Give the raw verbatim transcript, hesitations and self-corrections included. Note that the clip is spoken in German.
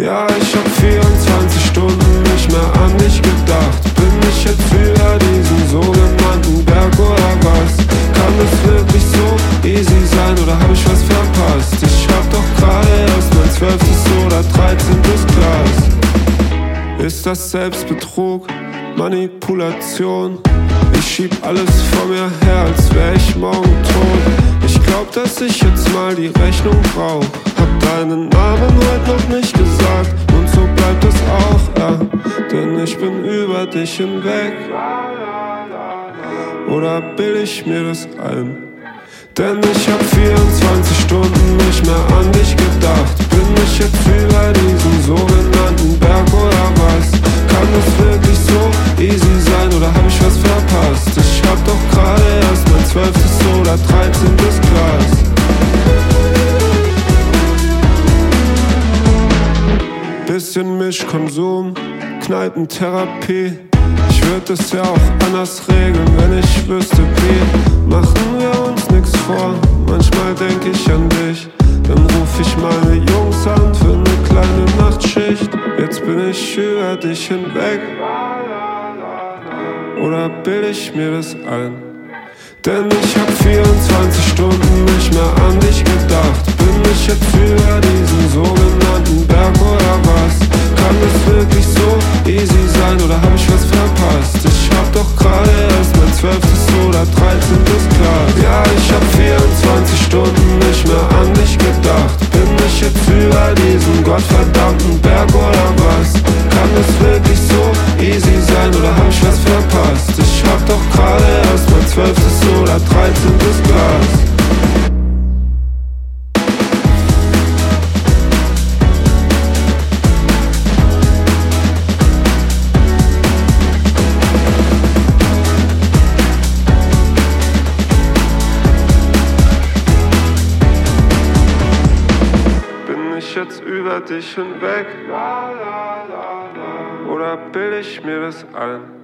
Ja, ich hab vierundzwanzig Stunden nicht mehr an dich gedacht. Bin ich jetzt über diesen sogenannten Berg oder was? Kann es wirklich so easy sein oder hab ich was verpasst? Ich hab doch gerade erst mein zwölftes oder dreizehntes Glas. Ist das Selbstbetrug? Manipulation? Ich schieb alles vor mir her, als wär ich morgen tot. Ich glaub, dass ich jetzt mal die Rechnung brauch. Hab deinen Namen heute noch nicht gesagt und so bleibt es auch, ja. Denn ich bin über dich hinweg. Oder bild ich mir das ein? Denn ich hab vierundzwanzig Stunden nicht mehr an dich gedacht. Bin ich jetzt über diesen sogenannten Berg oder was? Kann es wirklich so easy sein oder hab ich was verpasst? Ich hab doch gerade erst mein zwölftes oder dreizehntes Glas. Bisschen Mischkonsum, Kneipentherapie. Ich würd es ja auch anders regeln, wenn ich wüsste wie. Machen wir uns nix vor, manchmal denk ich an dich. Dann ruf ich meine Jungs an für ne kleine Nachtschicht. Jetzt bin ich über dich hinweg. Oder bild ich mir das ein? Denn ich hab vierundzwanzig Stunden nicht mehr an dich gedacht. Bin ich jetzt über diesen sogenannten Berg oder was? Kann es wirklich so easy sein oder hab ich was verpasst? Ich hab doch gerade erst mein zwölftes oder dreizehntes Glas. Ja, ich hab vierundzwanzig Stunden nicht mehr an dich gedacht. Bin ich jetzt über diesen gottverdammten Berg oder was? Kann es wirklich so easy sein oder hab ich was verpasst? Ich hab doch gerade erst mein zwölftes oder dreizehntes Glas. Bin ich jetzt über dich hinweg? Oder bild ich mir das ein?